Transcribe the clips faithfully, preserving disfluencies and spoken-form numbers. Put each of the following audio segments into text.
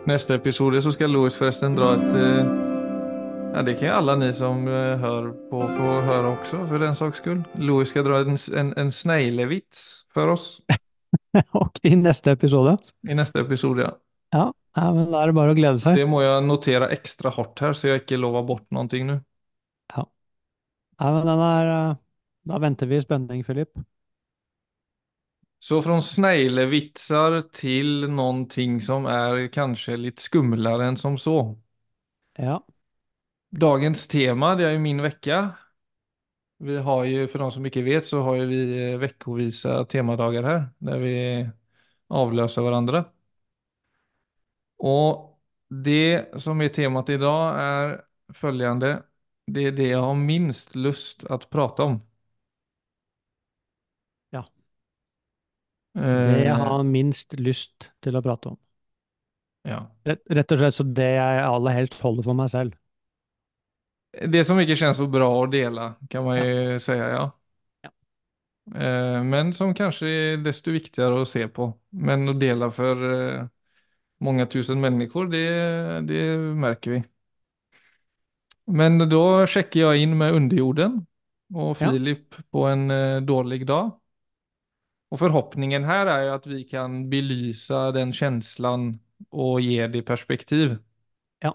Nästa episod så ska Louis förresten dra ett... Eh, ja, det kan ju alla ni som eh, hör på få höra också för den saks skull. Louis ska dra en, en, en sneglevits för oss Och i nästa episode. i nästa episod. Ja. Ja, ja, men da er det bare å glede seg. Det må jag notera extra hårt här så jag inte lovar bort någonting nu. Ja, ja men den er eh, Da venter vi i spenning, Filip. Så från sneglevitsar till någonting som är kanske lite skumlare än som så. Ja, Dagens tema, det är ju min vecka. Vi har ju, för de som inte vet, så har ju vi eh, veckovisa temadagar här där vi avlöser varandra. Och det som är temat idag är följande. Det är det jag har minst lust att prata om. ja. Det jeg Eh, har minst lyst til å prate om. ja. Rett, rett og slett så det jeg aller helst holder for meg selv. Det som inte känns så bra att dela kan man Ja, ju säga, ja. ja, Eh, men som kanske är desto viktigare att se på. Men att dela för eh, många tusen människor, det, det märker vi. Men då checkar jag in med underjorden och ja, Filip på en eh, dålig dag. Och förhoppningen här är ju att vi kan belysa den känslan och ge det perspektiv. ja.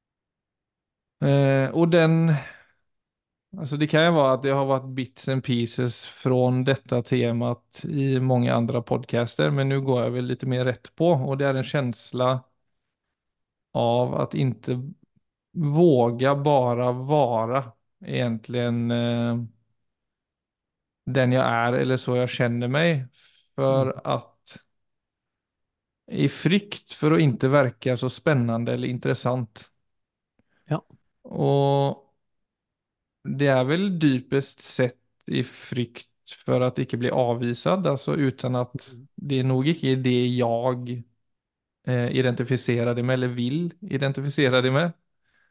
Eh, och den, alltså det kan ju vara att det har varit bits and pieces från detta temat i många andra podcaster, men nu går jag väl lite mer rätt på och det är en känsla av att inte våga bara vara egentligen eh, den jag är eller så jag känner mig Mm, för att i frykt för att inte verka så spännande eller intressant. ja. Och det är väl djupast sett i frykt för att inte bli avvisad, alltså utan att Mm, det är nog inte det jag eh, identifierar det med eller vill identifiera det med.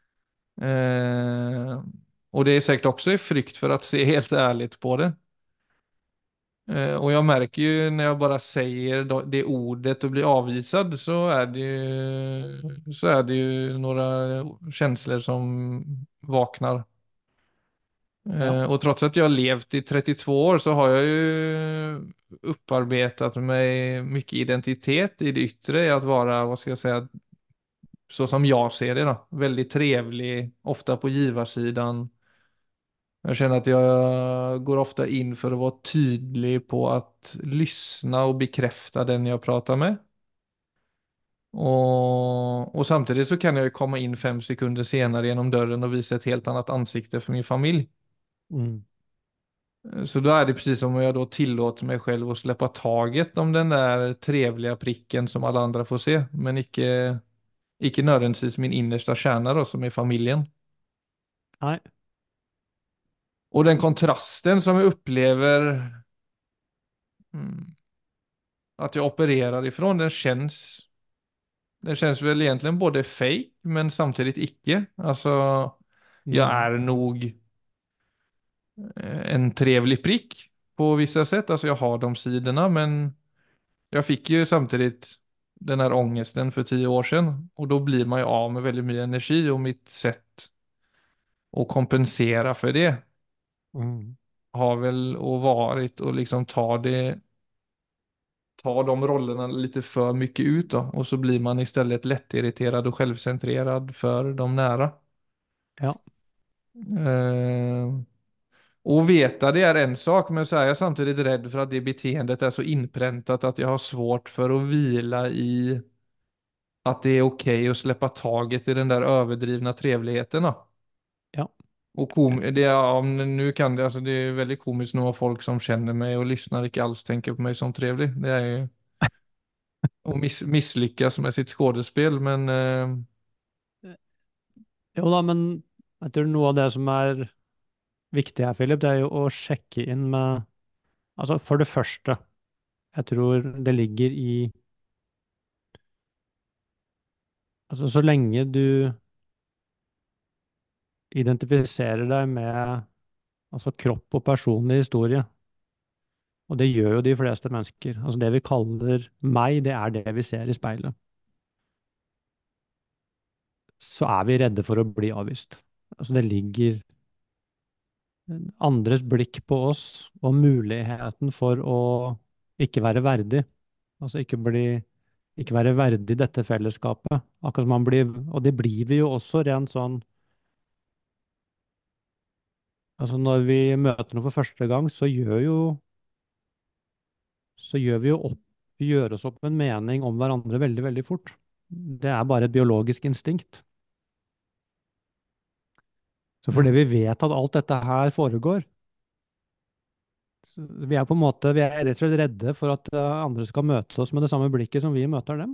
Eh, och det är säkert också i frykt för att se helt ärligt på det. Eh, och jag märker ju när jag bara säger då- det ordet och blir avvisad så är det ju, så är det ju några känslor som vaknar. ja, Eh, och trots att jag har levt i trettiotvå år så har jag ju upparbetat mig mycket identitet i det yttre, i att vara, vad ska jag säga, så som jag ser det då. Väldigt trevlig, ofta på givarsidan. Jag känner att jag går ofta in för att vara tydlig på att lyssna och bekräfta den jag pratar med. Och, och samtidigt så kan jag ju komma in fem sekunder senare genom dörren och visa ett helt annat ansikte för min familj. mm, Så då är det precis som om jag då tillåter mig själv att släppa taget om den där trevliga pricken som alla andra får se, men icke, icke nödvändigtvis min innersta kärna då, som är familjen. nei, Och den kontrasten som jag upplever mm, att jag opererar ifrån, den känns, den känns väl egentligen både fake men samtidigt icke. Alltså, jag mm, är nog eh, en trevlig prick på vissa sätt. Alltså jag har de sidorna, men jag fick ju samtidigt den här ångesten för tio år sedan och då blir man ju av med väldigt mycket energi och mitt sätt att kompensera för det mm, har väl och varit och liksom ta det, ta de rollerna lite för mycket ut då och så blir man istället lättirriterad och självcentrerad för de nära. ja, Eh, och veta det är en sak, men så är jag samtidigt rädd för att det beteendet är så inpräntat att jag har svårt för att vila i att det är okej att släppa taget i den där överdrivna trevligheten då. ja. Och kom, det är, ja, men nu kan det, alltså det är väldigt komiskt nog att folk som känner mig och lyssnar inte alls tänker på mig som trevlig. Det är ju att miss, misslyckas med sitt skådespel, men eh, Jo da, men jeg tror noe av det som er viktig her, Filip, det er jo å sjekke inn med Altså, for det første, jeg tror det ligger i Altså, så lenge du identifiserer deg med altså kropp og personlig historie, og det gjør jo de fleste mennesker. Altså, det vi kaller meg, det er det vi ser i speilet. så er vi redde for å bli avvist. Altså det ligger andres blikk på oss og muligheten for å ikke være verdig. Altså ikke bli, ikke være verdig dette fellesskapet. Akkurat som man blir, og det blir vi jo også rent sånn. Altså når vi møter noe for første gang, så gjør jo, så gjør vi jo opp, vi gjør oss opp en mening om hverandre veldig, veldig fort. Det er bare et biologisk instinkt. Så fordi Mm. vi vet at alt dette her foregår, så vi er på en måte, vi er rett og slett redde for at eh, andre skal møte oss med det samme blikket som vi møter dem.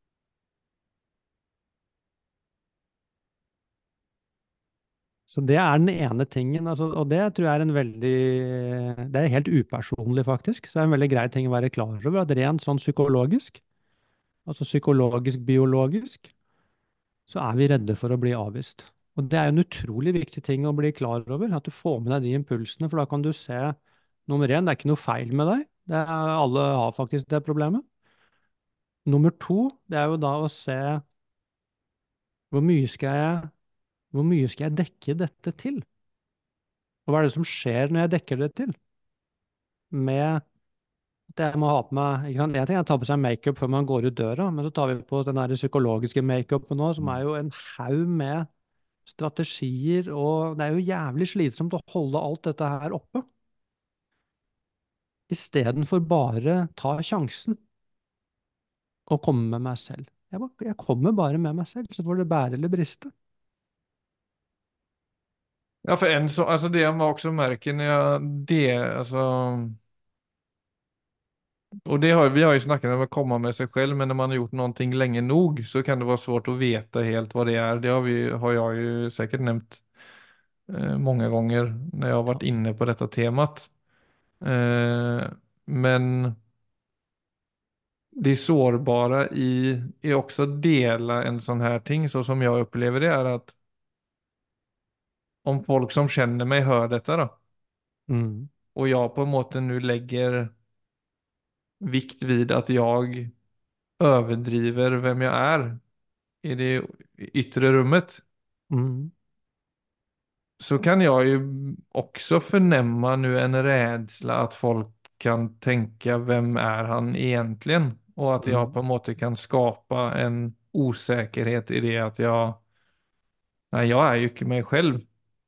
Så det er den ene tingen, altså, og det tror jeg er en veldig, det er helt upersonlig faktisk, så det er en veldig grei ting å være klar over, at rent sånn psykologisk, altså psykologisk-biologisk, så er vi redde for å bli avvist. Og det er en utrolig viktig ting å bli klar over, at du får med deg de impulsene, for da kan du se, nummer én, det er ikke noe feil med deg, det er, alle har faktisk det problemet. Nummer to, det er jo da å se hvor mye skal jeg, hvor mye skal jeg dekke dette til? Og hva er det som skjer når jeg dekker det til? Med at jeg må ha på meg ikke sant? En ting er å ta på seg makeup før man går ut døra, men så tar vi på den der psykologiske makeupen nå, som er jo en haug med strategier, og det er jo jævlig slitsomt å holde alt dette her oppe. Istedenfor bare ta sjansen og komme med meg selv. Jeg, bare, jeg kommer bare med meg selv, så får det bære eller briste. Ja, för en så, alltså det man också märker när jag, det, alltså, och det har, vi har ju snackat om att komma med sig själv, men när man har gjort någonting länge nog så kan det vara svårt att veta helt vad det är. Det har vi, har jag ju säkert nämnt eh, många gånger när jag har varit Ja. inne på detta temat. Eh, men det sårbara i, är också att dela en sån här ting, så som jag upplever det är att om folk som känner mig hör detta då, Mm. och jag på en måte nu lägger vikt vid att jag överdriver vem jag är i det yttre rummet, Mm. så kan jag ju också förnämma nu en rädsla att folk kan tänka vem är han egentligen, och att jag Mm. på en måte kan skapa en osäkerhet i det att jag, nej, jag är ju inte mig själv.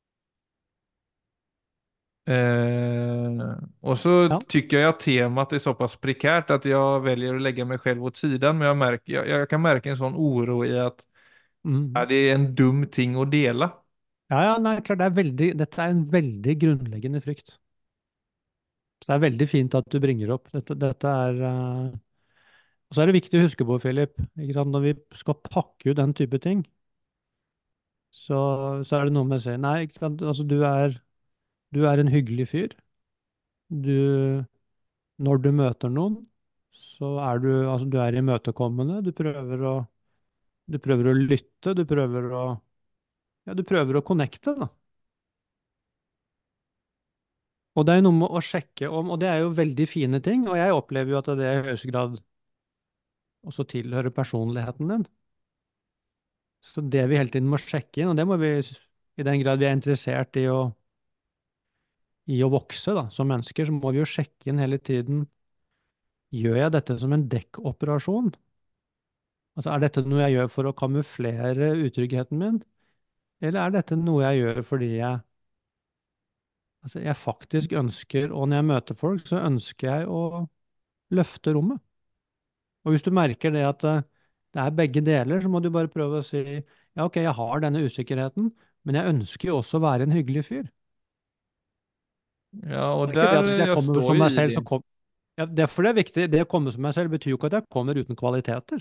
Eh, och så Ja. tycker jag att temat är så pass prekärt att jag väljer att lägga mig själv åt sidan, men jag, märker, jag, jag kan märka en sån oro i att ja, Mm. det är en dum ting att dela. Ja, ja, nei, klart det er veldig, dette er en veldig grunnleggende frykt. Så det er veldig fint at du bringer opp. Dette, dette er eh, Og så er det viktig å huske på, Philip, ikke sant? Når vi skal pakke ut den type ting, så, så er det noe med å si nei, ikke sant? Altså, du er, du er en hyggelig fyr. Du, når du møter noen, så er du, altså, du er imøtekommende. Du prøver å, du prøver å lytte. Du prøver å, ja, du prøver å connecte, da. Og det er jo noe med å sjekke om, og det er jo veldig fine ting, og jeg opplever jo at det i høyeste grad også tilhører personligheten din. Så det vi hele tiden må sjekke inn, og det må vi, i den grad vi er interessert i å, i å vokse da, som mennesker, så må vi jo sjekke inn hele tiden, gjør jeg dette som en dekkoperasjon? Altså, er dette noe jeg gjør for å kamuflere utryggheten min, eller er dette noe jeg gjør fordi jeg, altså, jeg faktisk ønsker, og når jeg møter folk, så ønsker jeg å løfte rommet. Og hvis du merker det at eh, det er begge deler, så må du bare prøve å si, ja, ok, jeg har denne usikkerheten, men jeg ønsker jo også å være en hyggelig fyr. Ja, Så och det er ikke det där, at hvis jeg jag kommer står som ju meg i selv, så det. kom, ja, det, for det er viktig, det å komme som meg selv betyr jo ikke at jeg kommer uten kvaliteter.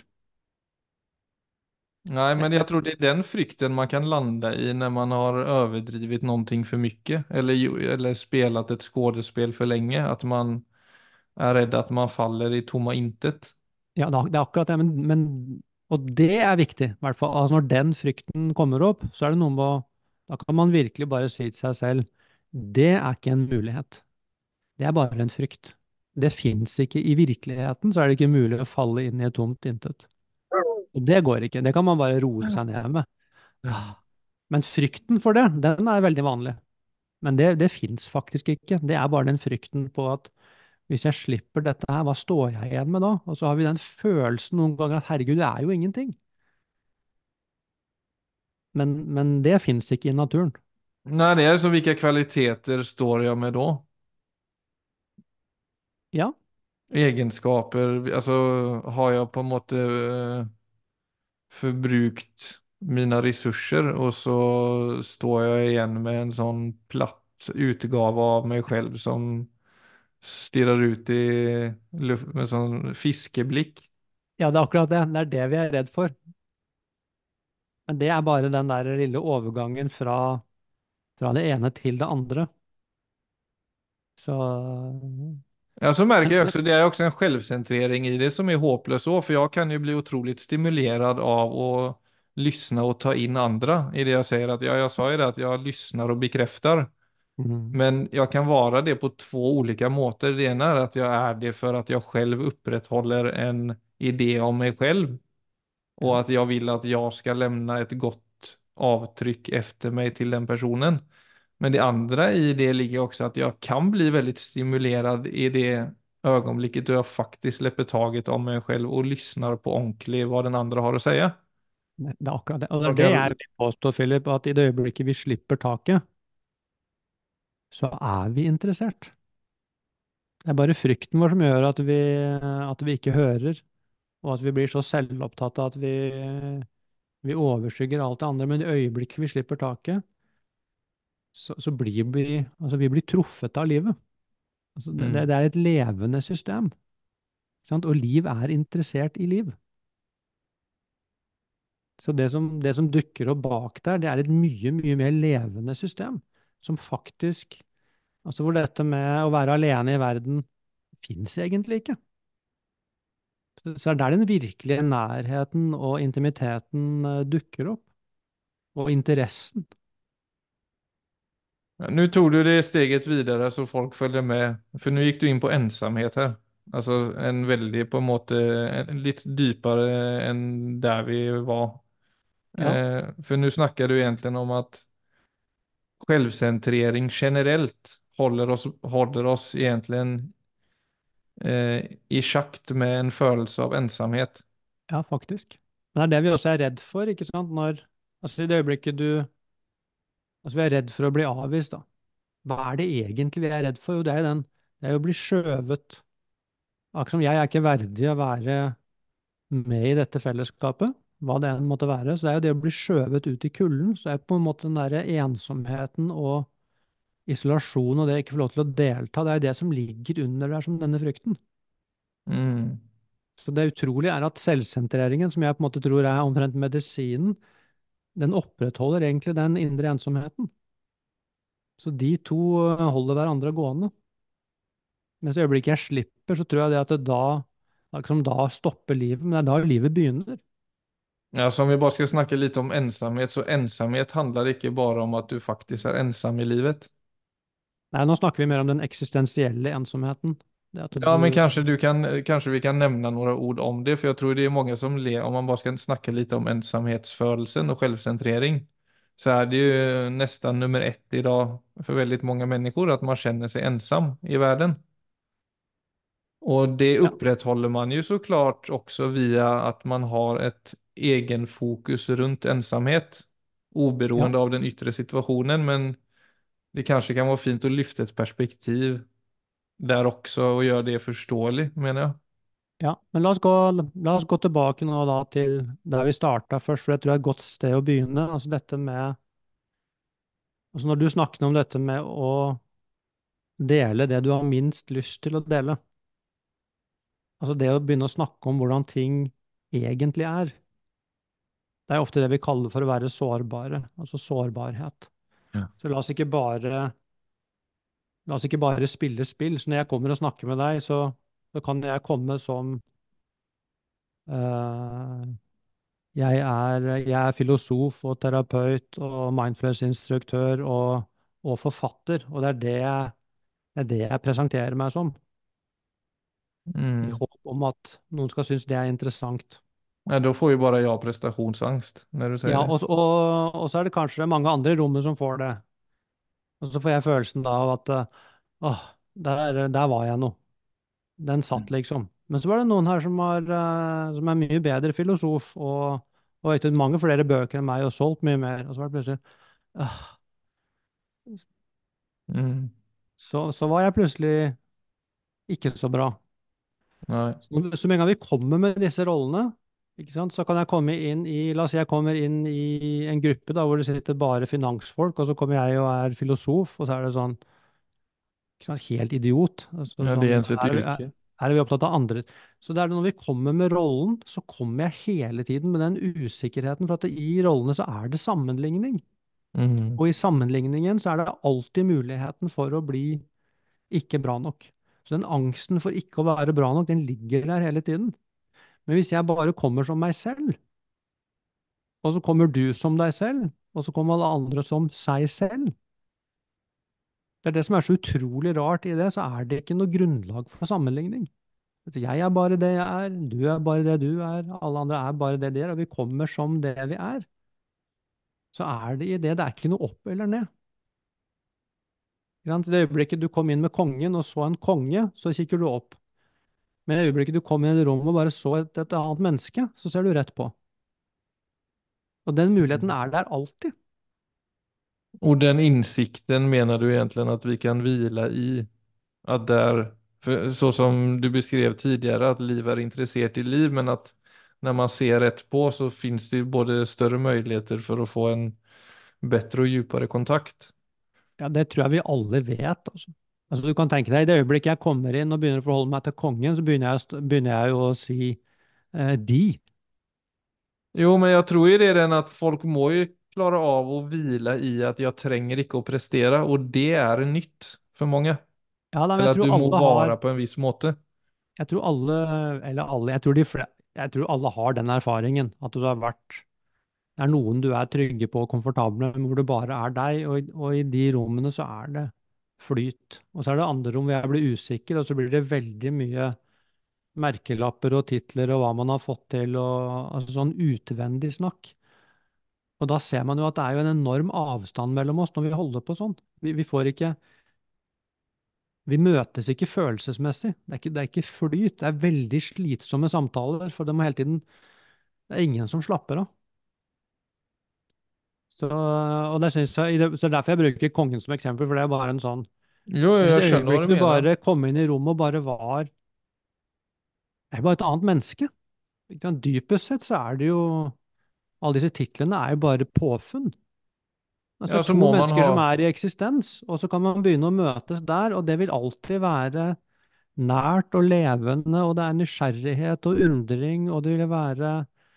Nej, Jeg, men jeg, jag tror det är den frykten man kan landa i när man har överdrivit någonting för mycket, eller, ju- eller spelat ett skådespel för länge, att man är rädd att man faller i tomma intet. ja, da- det er akkurat det, men, men, og det er viktig, i hvert fall. Altså når den frykten kommer opp, så er det noe med å, da kan man virkelig bare si til seg selv, det er ikke en mulighet. Det er bare en frykt. Det fins ikke i virkeligheten, så er det ikke mulig å falle inn i et tomt intet. Og det går ikke. Det kan man bare roe seg ned med. Ah. Men frykten for det, den er veldig vanlig. Men det, det fins faktisk ikke. Det er bare den frykten på at hvis jeg slipper dette her, hva står jeg igjen med da? Og så har vi den følelsen noen ganger at herregud, det er jo ingenting. Men, men det fins ikke i naturen. Nei, det er så hvilke kvaliteter står jeg med da? Ja, Egenskaper, altså har jeg på en måte eh, forbrukt mine ressurser, og så står jeg igjen med en sånn platt utgave av meg selv som stirrer ut i luft med sånn fiskeblikk. ja, det er akkurat det. Det er det vi er redd for. Men det er bare den der lille overgangen fra, fra det ene til det andre. Så Ja, så märker men, jag men, också, det är också en självcentrering i det som är hopplös så, för jag kan ju bli otroligt stimulerad av att lyssna och ta in andra i det jag säger att, ja, jag sa ju det att jag lyssnar och bekräftar, mm, men jag kan vara det på två olika måter. Det ena är att jag är det för att jag själv upprätthåller en idé om mig själv och ja, att jag vill att jag ska lämna ett gott avtryck efter mig till den personen. Men det andra i det ligger också att jag kan bli väldigt stimulerad i det ögonblicket då jag faktiskt släpper taget om mig själv och lyssnar på ordentlig vad den andra har att säga. det det er akkurat det. Og det Då er det kan jeg jag, vil påstå, Philip, at i det øyeblikket vi slipper taket, så er vi interessert. Det er bare frykten vår som gjør at vi, at vi ikke hører, og at vi blir så selvopptatte at vi, vi overskygger alt det andre. Men i øyeblikket vi slipper taket, så, så blir vi, altså vi blir truffet av livet. Altså det, det mm. det er et levende system, sant? Og liv er interessert i liv. Så det som, det som dukker opp bak der, det er et mye, mye mer levende system, som faktisk, altså hvor dette med å være alene i verden fins egentlig ikke. Så så er der den virkelige nærheten og intimiteten eh, dukker opp, og interessen. Ja, nu tog du det steget vidare så folk följde med. För nu gick du in på ensamhet här. Alltså en väldigt på en måte, en, lite djupare än där vi var. Ja, Eh, för nu snackar du egentligen om att självcentrering generellt håller oss, håller oss egentligen eh, i sjakt med en følelse av ensomhet. ja, faktisk. Men det er det vi også er redd for, ikke sant? Når, altså i det øyeblikket du, altså vi er redd for å bli avvist, da. Hva er det egentlig vi er redd for? Jo, det er jo den, det er jo å bli skjøvet. Akkurat som jeg er ikke verdig å være med i dette fellesskapet, hva det enn måtte være, så det er jo det å bli skjøvet ut i kulden, så er på en måte den derre ensomheten og isolasjon og det å ikke få lov til å delta, det er jo det som ligger under der som denne frykten. Mm. Så det utrolige er at selvsentreringen, som jeg på en måte tror er omtrent medisinen, den opprettholder egentlig den indre ensomheten. Så de to eh, holder hverandre gående. Mens i øyeblikket jeg slipper, så tror jeg det at det da, liksom da stopper livet, men det er da livet begynner. Ja, så om vi bara ska snacka lite om ensamhet, så ensamhet handlar inte bara om att du faktiskt är ensam i livet. Nei, nå snakker vi mer om den eksistensielle ensomheten. Det at Ja, men du, kanske du kan, kanske vi kan nämna några ord om det, för jag tror det är många som le, om man bara ska snacka lite om ensamhetsförelsen och självcentrering, så är det ju nästan nummer ett idag för väldigt många människor att man känner sig ensam i världen. Och det ja, upprätthåller man ju såklart också via att man har ett egen fokus runt ensamhet, ja, oberoende av den yttre situationen, men det kanske kan vara fint att lyfta ett perspektiv där också och göra det förståelig, menar jag. ja. Men la oss gå, la oss gå tilbake nå da til der vi starta først, for jeg tror det er et godt sted å begynne. Altså dette med, altså når du snakker om dette med å dele det du har minst lyst til å dele, altså det å begynne å snakke om hvordan ting egentlig er, det er ofte det vi kaller for å være sårbare, altså sårbarhet. Ja. Så la oss ikke bare, la oss ikke bare spille spill. Så når jeg kommer og snakker med deg, så, så kan jeg komme som eh, jeg er, jeg er filosof og terapeut og mindfulness-instruktør og, og forfatter, og det er det, jeg- det er det jeg presenterer meg som, i Mm. håp om at noen skal synes det er interessant. Ja, då får ju bara jag prestationsangst när du säger Ja, det. og, og, og så er det kanskje mange andre i rommet som får det. Og så får jeg følelsen da av at eh, åh, der, der var jeg nå. Den satt liksom. Men så var det noen her som, har, eh, som er mye bedre filosof og, og vet du, mange flere bøker enn meg og solgt mye mer. Og så var det plutselig åh, Mm. så, så var jeg plutselig ikke så bra. Nej. Så så med en gang vi kommer med disse rollene, ikke sant, så kan jeg komme inn i La oss si jeg kommer inn i en gruppe da, hvor det sitter bare finansfolk, og så kommer jeg og er filosof, og så er det sånn ikke sant, helt idiot. Altså, Ja, det är sånn, ens ett her, er, yrke. her er vi opptatt av andre. Så det er det når vi kommer med rollen, så kommer jeg hele tiden med den usikkerheten, for at det, i rollene så er det sammenligning. Mm. Og i sammenligningen så er det alltid muligheten for å bli ikke bra nok. Så den angsten for ikke å være bra nok, den ligger der hele tiden. Men hvis jeg bare kommer som meg selv, og så kommer du som deg selv, og så kommer alle andre som seg selv, det er det som er så utrolig rart i det, så er det ikke noe grunnlag for sammenligning. At Jeg er bare det jeg er, du er bare det du er, alle andre er bare det de er, og vi kommer som det vi er. Så er det i det, det er ikke noe opp eller ned. Ikke sant? I det øyeblikket du kom inn med kongen og så en konge, så kikker du opp. Men i det øyeblikket du kom inn i et rom og bare så et, et annet menneske, så ser du rett på. Og den muligheten er der alltid. Och den insikten menar du egentligen att vi kan vila i? Att där, för så som du beskrev tidigare, att liv är intresserat i liv, men att när man ser rätt på så finns det ju både större möjligheter för att få en bättre och djupare kontakt. Ja, det tror jeg vi alle vet, altså. Altså, du kan tenke deg, i det øyeblikket jeg kommer inn og begynner å forholde meg til kongen, så begynner jeg, å st- begynner jeg jo å si eh, de. Jo, men jag tror ju det är den att folk må ju klara av att vila i att jag tränger inte att prestera, och det är nytt för många. Ja, da, men Eller jeg att du tror må alle har, vara på en viss måte. jeg tror alle, eller alle, jeg tror de fle, jeg tror alle har den erfaringen, at du har vært, det er noen du er trygge på og komfortable med, hvor du bare er deg, og, i- og i de rommene så er det flyt. Og så er det andre rom hvor jeg blir usikker, og så blir det veldig mye merkelapper og titler og hva man har fått til, og altså sånn utvendig snakk. Og da ser man jo at det er jo en enorm avstand mellom oss når vi holder på sånn. Vi, vi får ikke, vi møtes ikke følelsesmessig. Det er ikke, det er ikke flyt. Det er veldig slitsomme samtaler, for det må hele tiden, det er ingen som slapper av. Så, og det synes jeg, så det er derfor jeg bruker kongen som eksempel, for det er bare en sånn, Jo, jo, hvis jag det skjønner vad du øyeblikket du menar. bare kom inn i rommet og bare var, det er bare et annet menneske. Ikke sant? Dypest sett så er det jo, alle disse titlene er jo bare påfunn. Altså, Ja, det er så to må man mennesker som ha. er i eksistens, og så kan man begynne å møtes der, og det vil alltid være nært og levende, og det er nysgjerrighet og undring, og det vil være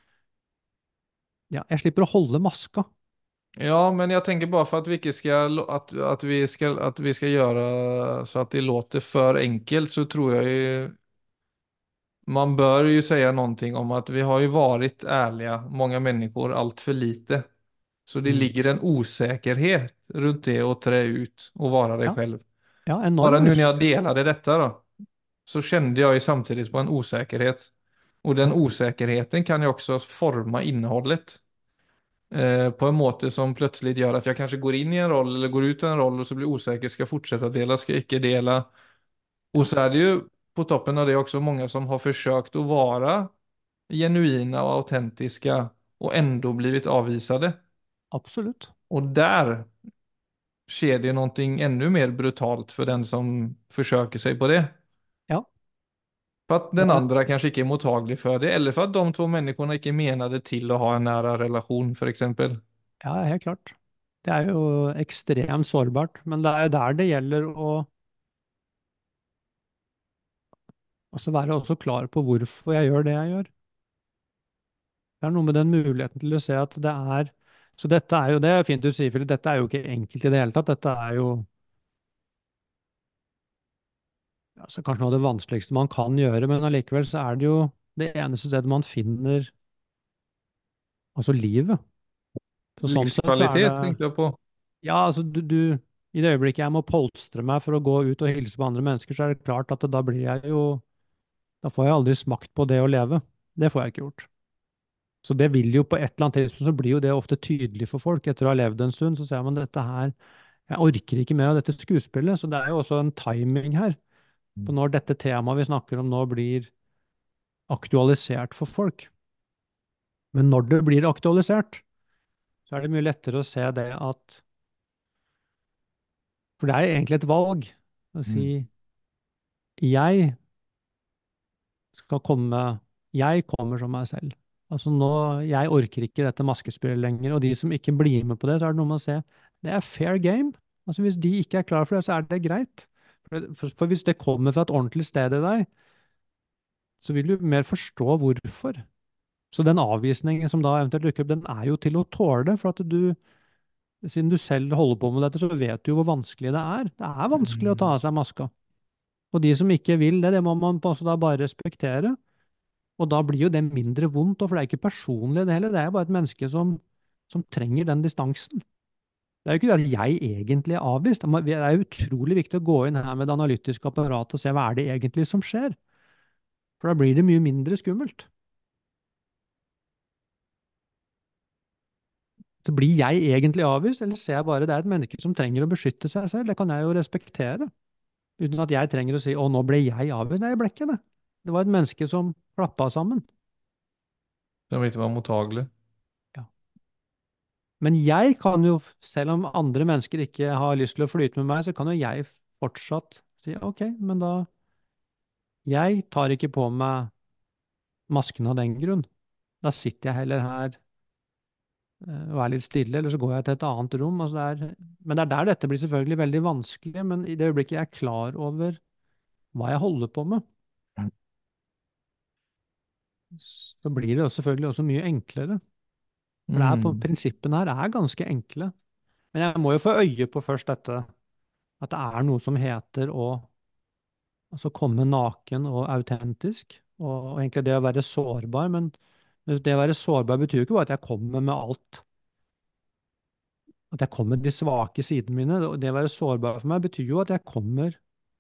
Ja, jeg slipper å holde maska. Ja, men jag tänker bara för att vi inte ska, att, att vi ska, att vi ska göra så att det låter för enkelt, så tror jag ju man bör ju säga någonting om att vi har ju varit ärliga, många människor, allt för lite. Så det Mm. ligger en osäkerhet runt det att trä ut och vara dig Ja, själv. ja, Bara enorm nu när jag usikkerhet. delade detta då, så kände jag ju samtidigt på en osäkerhet. Och den Ja, osäkerheten kan ju också forma innehållet. Eh, på en måte som plötsligt gör att jag kanske går in i en roll eller går ut i en roll och så blir osäker, ska jag fortsätta dela, ska jag icke dela. Och ja, så är det ju på toppen av det också många som har försökt att vara genuina och autentiska och ändå blivit avvisade. absolutt. Och där sker det någonting ännu mer brutalt för den som försöker sig på det. Ja, För att det den er, andra kanske inte är mottaglig för det, eller för att de två människorna inte är menade till att ha en nära relation, för exempel. ja, helt klart. Det er jo ekstremt sårbart, men det er jo der det gjelder å også være også klar på hvorfor jeg gjør det jeg gjør. Det er noe med den muligheten til å se at det er Så dette er jo det er fint du sier, Philip, dette er jo ikke enkelt i det hele tatt. Dette er jo altså, kanskje noe av det vanskeligste man kan gjøre, men allikevel så er det jo det eneste stedet man finner altså livet. Så sånn sett så er det Livskvalitet tänkte jag på. Ja, altså du, du I det øyeblikket jeg må polstre meg for å gå ut og hilse på andre mennesker, så er det klart at da blir jeg jo Da får jeg aldri smakt på det å leve. Det får jeg ikke gjort. Så det vil jo på et eller annet tidspunkt så blir jo det ofte tydelig for folk. Etter å ha levd en stund, så ser man dette her, jeg orker ikke mer av dette skuespillet. Så det er jo også en timing her, på når dette temaet vi snakker om nå blir aktualisert for folk. Men når det blir aktualisert, så er det mye lettere å se det at, for det er egentlig et valg, å si, Mm. jeg skal komme, jeg kommer som meg selv. Altså nå, jeg orker ikke dette maskespillet lenger, og de som ikke blir med på det, så er det noe med å se, det er fair game. Altså hvis de ikke er klar for det, så er det greit. For, for, for hvis det kommer fra et ordentlig sted i deg, så vil du mer forstå hvorfor. Så den avvisningen som da eventuelt dukker opp, den er jo til å tåle, for at du, siden du selv holder på med dette, så vet du jo hvor vanskelig det er. Det er vanskelig å ta Mm. av seg maska. Og de som ikke vil det, det må man på- altså da bare respektere. Og da blir jo det mindre vondt, og for det er ikke personlig det heller, det er jo bare et menneske som, som trenger den distansen. Det er jo ikke det at jeg egentlig er avvist. Det er utrolig viktig å gå inn her med det analytiske apparatet og se hva er det egentlig som skjer. For da blir det mye mindre skummelt. Så blir jeg egentlig avvist, eller ser jeg bare det er et menneske som trenger å beskytte seg selv? Det kan jeg jo respektere. Uten at jeg trenger å si 'å, nå ble jeg avvist'. Nei, jeg ble ikke det. Det var et menneske som klappa sammen. Som ikke var mottagelig. Ja. Men jeg kan jo, selv om andre mennesker ikke har lyst til å flyte med meg, så kan jo jeg fortsatt si OK, men da Jeg tar ikke på meg masken av den grunn. Da sitter jeg heller her eh, og er litt stille, eller så går jeg til et annet rom. Altså det er, men det er der dette blir selvfølgelig veldig vanskelig. Men i det øyeblikket jeg er klar over hva jeg holder på med, så blir det jo selvfølgelig også mye enklere. For det er på, Mm. prinsippene her er ganske enkle. Men jeg må jo få øye på først dette, at det er noe som heter å altså komme naken og autentisk, og, og egentlig det å være sårbar. Men det å være sårbar betyr jo ikke bare at jeg kommer med alt, at jeg kommer med de svake sidene mine. Det det å være sårbar for meg betyr jo at jeg kommer,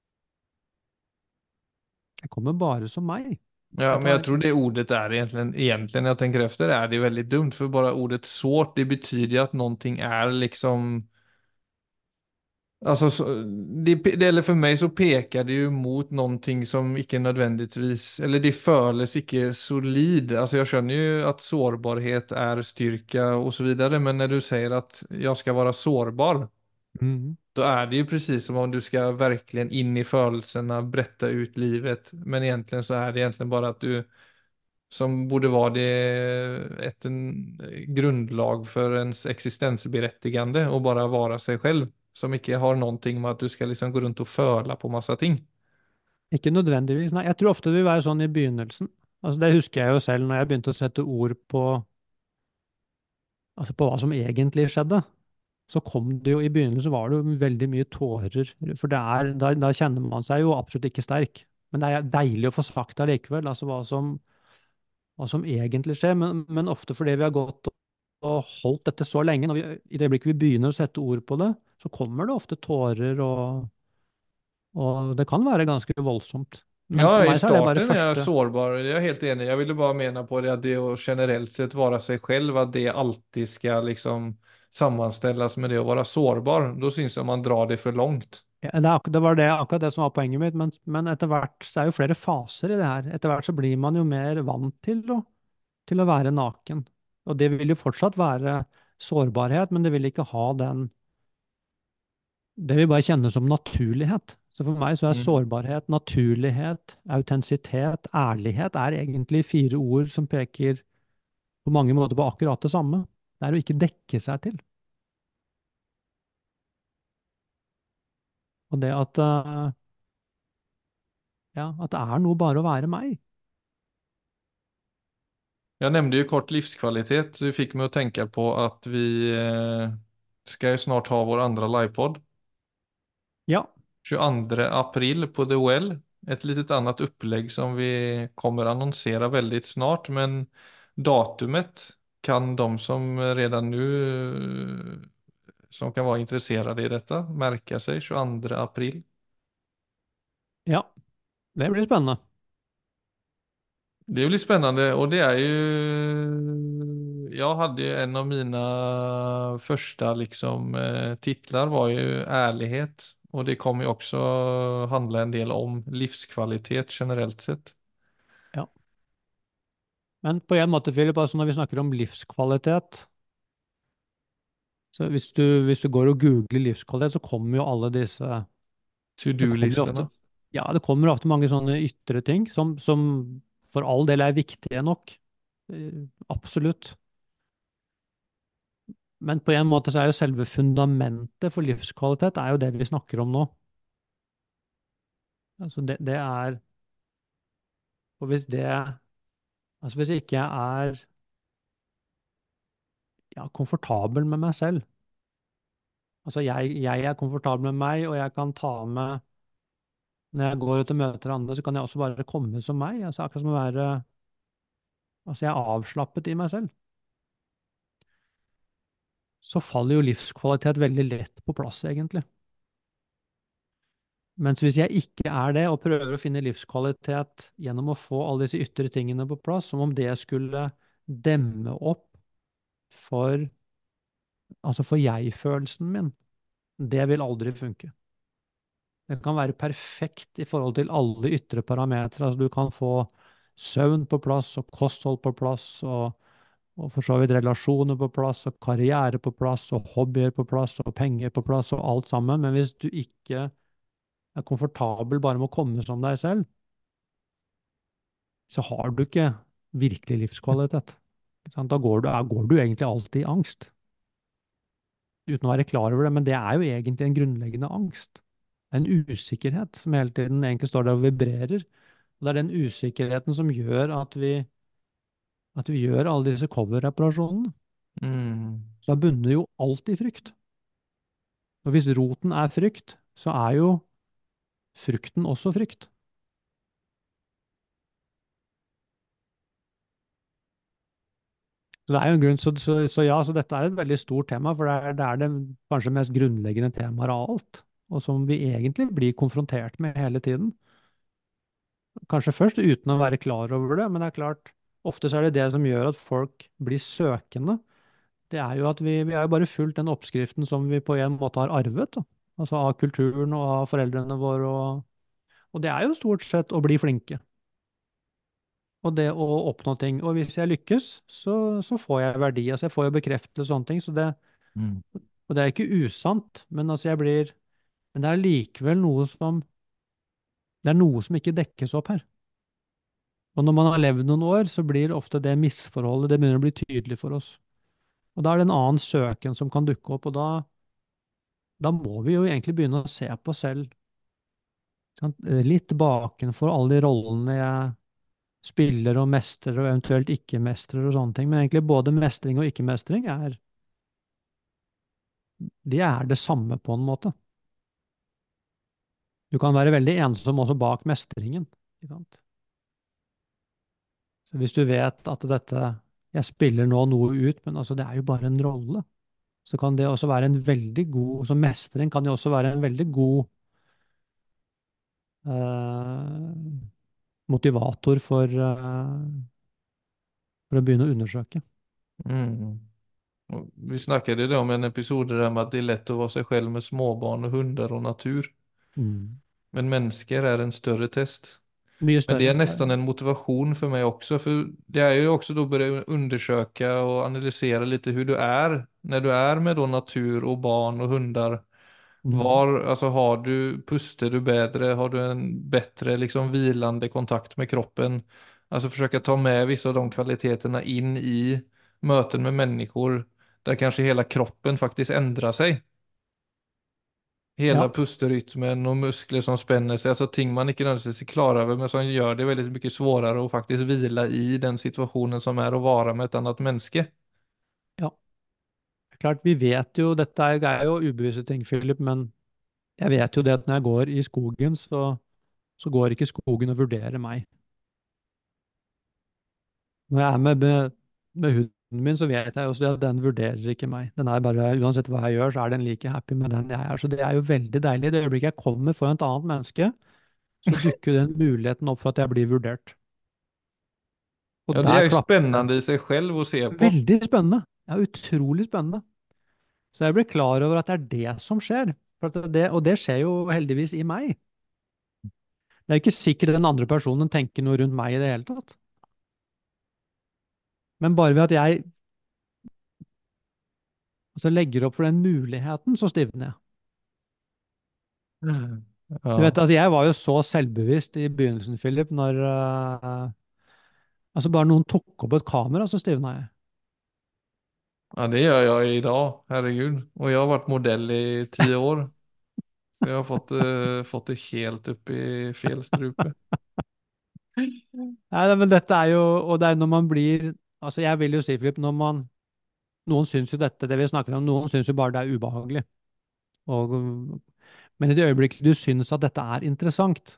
jeg kommer bare som meg. Ja, At men jag jeg, tror det ordet är egentligen, egentligen när jag tänker efter, är det väldigt dumt. För bara ordet svårt, det betyder ju att någonting är liksom, alltså, så, det, det, eller för mig så pekar det ju mot någonting som inte nödvändigtvis, eller det føles inte solid. Alltså jag känner ju att sårbarhet är styrka och så vidare, men när du säger att jag ska vara sårbar, Mhm. då är det ju precis som om du ska verkligen in i følelsene, berätta ut livet, men egentligen så är det egentligen bara att du, som borde vara det ett en grundlag för ens existensberättigande och bara vara sig själv. Som ikke har någonting med at du skal liksom gå rundt og føle på masse ting. Ikke nødvendigvis, nei. Jeg tror ofte det vil være sånn i begynnelsen. Altså det husker jeg jo selv når jeg begynte å sette ord på, altså på hva som egentlig skjedde. Så kom det jo, i begynnelsen var det jo veldig mye tårer, for det er, da, da kjenner man seg jo absolutt ikke sterk. Men det er deilig å få sagt det allikevel, altså hva som, hva som egentlig skjer. Men, men ofte fordi vi har gått og holdt dette så lenge, når vi, i det øyeblikket vi begynner å sette ord på det, så kommer det ofte tårer, og, og det kan være ganske voldsomt. Men Ja, for i meg så er det bare starten er jeg første. sårbar. Jeg er helt enig. Jeg ville bare mene på det at det å generelt sett være seg selv, at det alltid skal liksom sammenstelles med det å være sårbar. Da synes jeg man drar det for langt. Ja, det, er akkurat, det var det, akkurat det som var poenget mitt, men, men etter hvert så er jo flere faser i det her. Etter hvert så blir man jo mer vant til å, til å være naken. Og det vil jo fortsatt være sårbarhet, men det vil ikke ha den, det vil bare kjennes som naturlighet. Så for meg så er Mm. sårbarhet, naturlighet, autentisitet, ærlighet er egentlig fire ord som peker på mange måter på akkurat det samme. Det er å ikke dekke seg til. Og det at, eh, ja, at det er noe bare å være meg. Jeg nevnte jo kort livskvalitet. Du fikk meg å tenke på at vi eh, skal jo snart ha vår andre livepod. Ja, tjugoandra april på The Well. Et litet annet upplägg som vi kommer annonsera väldigt snart, men datumet kan de som redan nu som kan vara intresserade i detta märka sig tjugoandra april. ja, det blir spennende. Det blir spännande och det är ju jag hade ju en av mina första liksom eh, titlar var ju ärlighet. Och det kommer ju också handla en del om livskvalitet generellt sett. Ja. Men på en måte, Philip, altså når vi snakker om livskvalitet, så hvis du, hvis du går og googler livskvalitet, så kommer jo alle disse To Det kommer jo ofte, do-listorna. ja, det kommer ofte mange sånne ytre ting som, som for all del er viktige nok. Eh, Absolutt. Men på en måte så er jo selve fundamentet for livskvalitet er jo det vi snakker om nå. Altså det, det er Og hvis det Altså hvis ikke jeg er ja, komfortabel med meg selv, altså jeg, jeg er komfortabel med meg, og jeg kan ta med Når jeg går ut og møter andre, så kan jeg også bare komme som meg. Altså akkurat som å være Altså jeg er avslappet i meg selv. Så faller jo livskvalitet veldig lett på plass, egentlig. Mens hvis jeg ikke er det, og prøver å finne livskvalitet gjennom å få alle disse ytre tingene på plass, som om det skulle demme opp for, altså for jeg-følelsen min, det vil aldri funke. Det kan være perfekt i forhold til alle ytre parametere. Altså du kan få søvn på plass, og kosthold på plass, og, og for så vidt relasjoner på plass, og karriere på plass, og hobbyer på plass, og penger på plass, og alt sammen. Men hvis du ikke er komfortabel bare med å komme som deg selv, så har du ikke virkelig livskvalitet. Ikke sant? Da går du, går du egentlig alltid i angst, uten å være klar over det. Men det er jo egentlig en grunnleggende angst. En usikkerhet som hele tiden egentlig står der og vibrerer. Og det er den usikkerheten som gjør at vi, at vi gjør alle disse cover-reparasjonene. Mm. Så da bunner jo alt i frykt. Og hvis roten er frykt, så er jo frukten også frykt. Så det er jo en grunn, så, så, så ja, så dette er et veldig stort tema, for det er det, er det kanskje mest grunnleggende temaet av alt, og som vi egentlig blir konfrontert med hele tiden. Kanskje først uten å være klar over det, men det er klart, ofte så er det det som gjør at folk blir søkende. Det er jo at vi, vi har jo bare fulgt den oppskriften som vi på en måte har arvet, da. Altså av kulturen og av foreldrene våre, og, og det er jo stort sett å bli flinke. Og det å oppnå ting. Og hvis jeg lykkes, så, så får jeg verdi. Altså jeg får jo bekreftelse og sånne ting. Så det, Mm. og det er ikke usant, men altså jeg blir Men det er likevel noe som Det er noe som ikke dekkes opp her. Og når man har levd noen år, så blir ofte det misforholdet Det begynner å bli tydelig for oss. Og da er det en annen søken som kan dukke opp, og da, da må vi jo egentlig begynne å se på oss selv sant? Litt bakenfor alle de rollene jeg spiller og mestrer og eventuelt ikke-mestrer og sånne ting. Men egentlig både mestring og ikke-mestring er de er det samme på en måte. Du kan være veldig ensom også bak mestringen. Ikke sant? Så hvis du vet at dette Jeg spiller nå noe ut, men altså det er jo bare en rolle, så kan det også være en veldig god Så mestring kan jo også være en veldig god eh, motivator for, eh, for å begynne å undersøke. Mm. Och vi snackade det om en episod där med att det är lätt att vara sig själv med småbarn och hundar och natur. Mm. Men människor är en större test. Mye Men det är større. nästan en motivation för mig också. För det är ju också då börja undersöka och analysera lite hur du är. När du är med då natur och barn och hundar. Mm. Var, alltså har du, puster du bättre? Har du en bättre liksom vilande kontakt med kroppen? Alltså försöka ta med vissa av de kvaliteterna in i möten med människor. Där kanske hela kroppen faktiskt ändrar sig. Hela Ja, pusterytmen och muskler som spänner sig, alltså ting man inte nödvändigtvis är klar över, men som gör det väldigt mycket svårare att faktiskt vila i den situationen som är att vara med ett annat människa. ja. Klart, vi vet jo Dette er, er jo ubevisste ting, Philip, men jeg vet jo det at når jeg går i skogen, så, så går ikke skogen og vurderer meg. Når jeg er med, med, med hunden min, så vet jeg også at den vurderer ikke meg. Den er bare, Uansett hva jeg gjør, så er den like happy med den jeg er. Så det er jo veldig deilig. I det øyeblikket jeg kommer foran et annet menneske, så dukker den muligheten opp for at jeg blir vurdert. Og Ja, det der är ju klapper det. spännande i sig själv att se på. Veldig spennende. Ja, utrolig spennende. Så jeg blir klar over at det er det som skjer. For at det, og det skjer jo heldigvis i meg. Det er jo ikke sikkert den andre personen tenker noe rundt meg i det hele tatt. Men bare ved at jeg altså, legger opp for den muligheten, så stivner jeg. Du vet, Ja. altså, jeg var jo så selvbevisst i begynnelsen, Philip, når uh, altså bare noen tok opp et kamera, så stivna jeg. Ja, det gör jag idag, herregud. Och jag har varit modell i tio år. Så jag har fått, eh, fått det helt upp i fel strupe. Nei, men dette er jo, og det er når man blir, altså jeg vil jo si, Philip, når man, noen syns jo dette, det vi snakker om, noen syns jo bare det er ubehagelig. Og, men i det øyeblikket du syns at dette er interessant,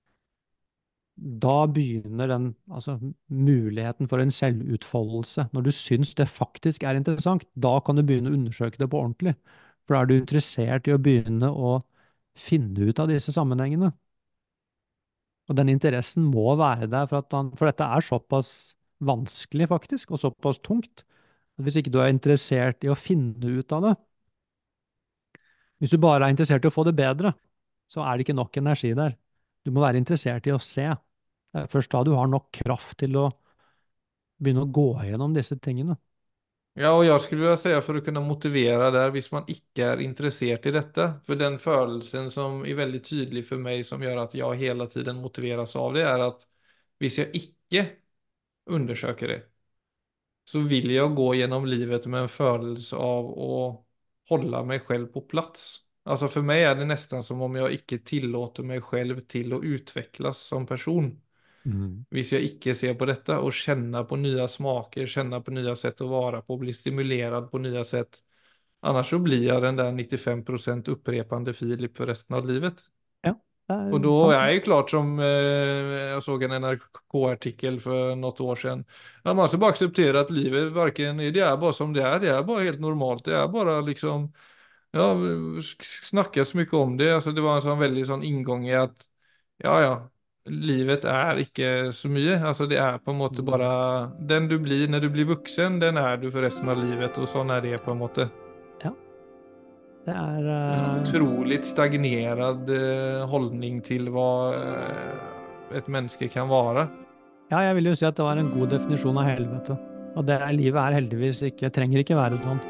da begynner den, altså muligheten for en selvutfoldelse. Når du syns det faktisk er interessant, da kan du begynne å undersøke det på ordentlig. For da er du interessert i å begynne å finne ut av disse sammenhengene. Og den interessen må være der, for, at han, for dette er såpass vanskelig faktisk, og såpass tungt, at hvis ikke du er interessert i å finne ut av det, hvis du bare er interessert i å få det bedre, så er det ikke nok energi der. Du må være interessert i å se. Det er først da du har nok kraft til å begynne å gå gjennom disse tingene. Ja, och jag skulle vilja säga för att kunna motivera där, hvis man inte är intresserad i detta. För den følelsen som är väldigt tydlig för mig, som gör att jag hela tiden motiveras av det, är att hvis jag inte undersöker det, så vill jag gå genom livet med en følelse av att hålla mig själv på plats. Alltså för mig är det nästan som om jag inte tillåter mig själv till att utvecklas som person. Mm. Hvis jag ikke ser på detta och känna på nya smaker, känna på nya sätt att vara på, bli stimulerad på nya sätt. Annars så blir jag den där nittiofem procent upprepande Filip för resten av livet. Ja, det er Och då sant. är ju klart som eh, jag såg en N R K-artikel för något år sedan. Man måste bara acceptera att livet varken det är bara som det är, det är bara helt normalt. Det är bara liksom, ja, snacka så mycket om det. Alltså det var en sån väldigt sån ingång i att, ja ja, livet är ikke så mye. Altså det er på en måte bare den du blir når du blir voksen, den er du for resten av livet, og sånn er det på en måte. Ja, det er En sånn uh, utrolig stagnerad uh, holdning til hva uh, et menneske kan være. Ja, jeg vil jo si at det var en god definisjon av helvete. Og det livet er heldigvis ikke, trenger ikke være sånn.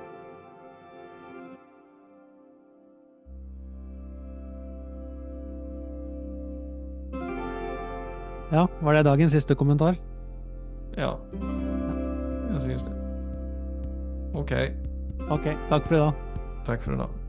Ja, var det dagens siste kommentar? Ja, jeg synes det. Ok. Ok, takk for i dag. Takk for i dag.